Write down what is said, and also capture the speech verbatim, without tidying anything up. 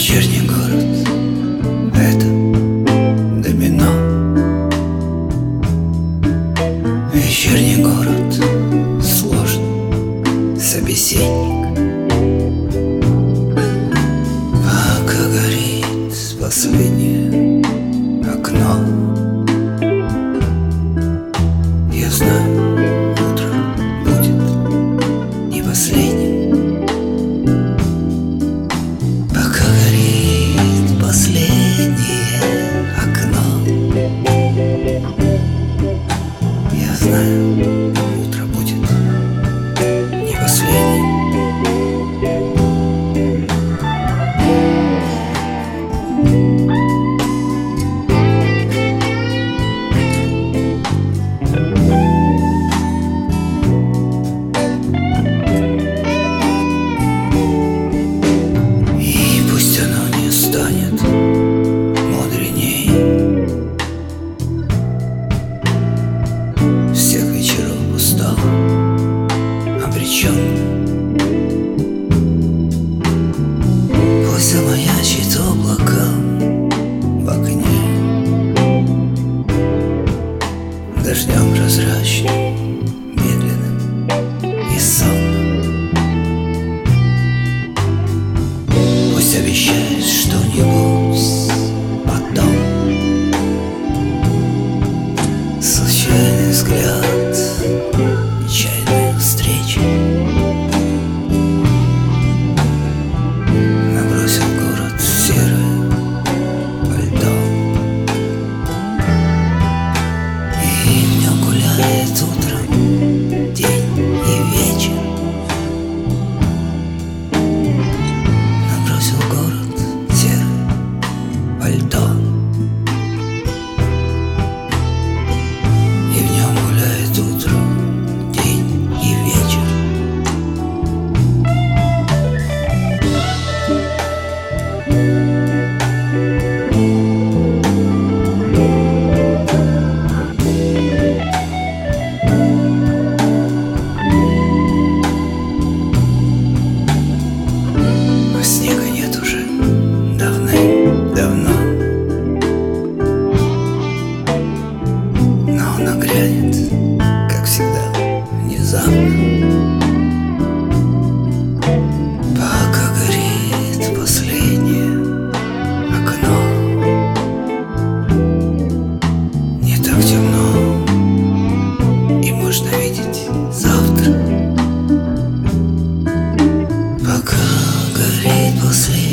Вечерний город — это домино. Вечерний город — сложный собеседник. Пока горит последнее окно, я знаю, утро будет не последним. Пока горит последнее окно, я знаю, утро будет не последним. Мудреней всех вечеров устал, обречен. Пусть замаячит облако в окне, дождем прозрачным, медленным и сонным. Пусть обещает что-нибудь потом. Случайный взгляд, нечаянная встреча набросил город серое пальто, и в нем гуляет утром день и вечер. Набросил город серое пальто, и в нем гуляет утро, день и вечер. А снега нет уже давным-давно, но он нагрянет, как всегда, внезапно. Пока горит последнее окно, не так темно, и можно видеть завтра. Пока горит последнее